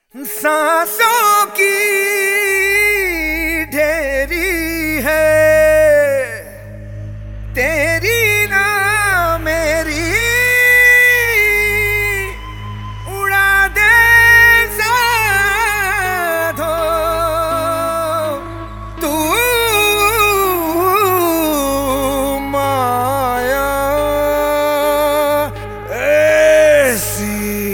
सांसों की ढेरी है तेरी ना मेरी, उड़ा दे साधो तू माया ऐसी।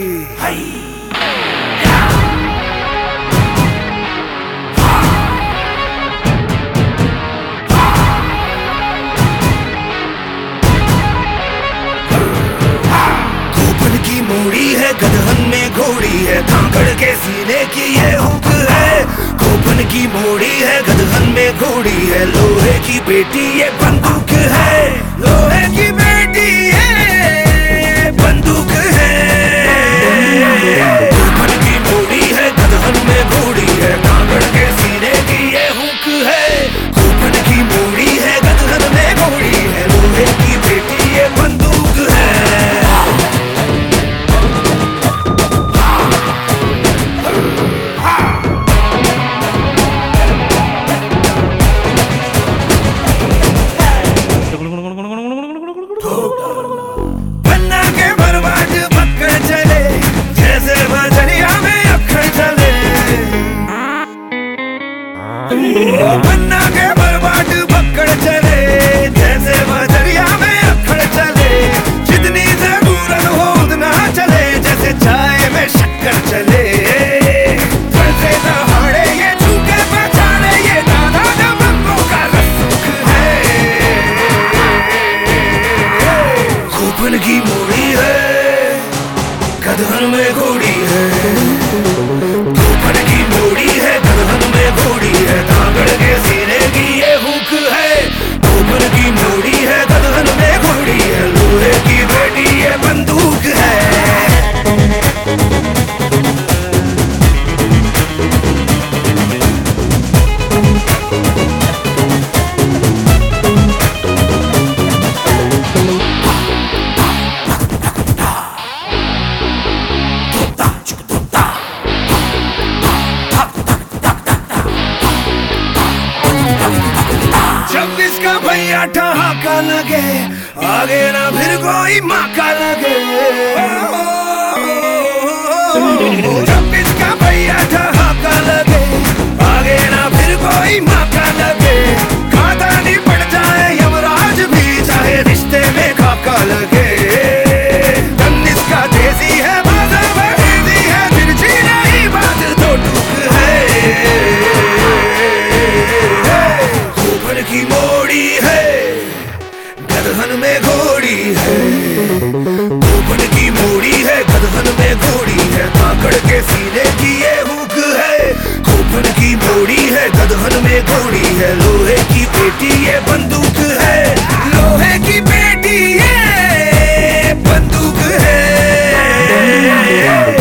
मोड़ी है गदहन में घोड़ी है, धाकड़ के सीने की ये हुक है। खोपन की मोड़ी है गदहन में घोड़ी है, लोहे की बेटी ये बंदूक है। लोहे की बेटी ये बंदूक है। खोपन की मोड़ी है गदहन में घोड़ी है, धाकड़ के सीने की ये हुक है। खोपन की मोड़ी है गदहन में घोड़ी है, लोहे की बेटी ये बंदूक है। बन्ना के बर्बाद पकड़ चले, जैसे बजरिया में अखड़ चले। बन्ना के बर्बाद पकड़ चले, जैसे बजरिया में अखड़ चले। जितनी जरूरत हो उतना चले, जैसे चाय में शक्कर चले। जैसे दहाड़े ये चूके पहचाने, ये दादा दबंगों का रसूख है। खोपन की मोड़ी है गदहन में घोड़ी है। खोपन की मोड़ी है गदहन में घोड़ी है, धाकड़ के सीने की ये हुक है। खोपन की मोड़ी है गदहन में घोड़ी है, लोहे की बेटी ये बंदूक है। जब इसका भैया ठहाका लगे, आगे ना फिर कोई माका लगे। जब इसका भैया ठहाका लगे, आगे ना फिर कोई माका लगे। खाता नहीं पड़ जाए यमराज भी, चाहे रिश्ते में खाका लगे। धन इसका देसी है, बाजा बहेदी है, तिरछी नहीं बात तो टूक है। खोपन की मोड़ी है गदहन में घोड़ी है। खोपन की मोड़ी है गदहन में घोड़ी है, धाकड़ के सीने की ये हुक है। खोपन की मोड़ी है गदहन में घोड़ी है, लोहे की बेटी ये बंदूक है। लोहे की बेटी ये बंदूक है।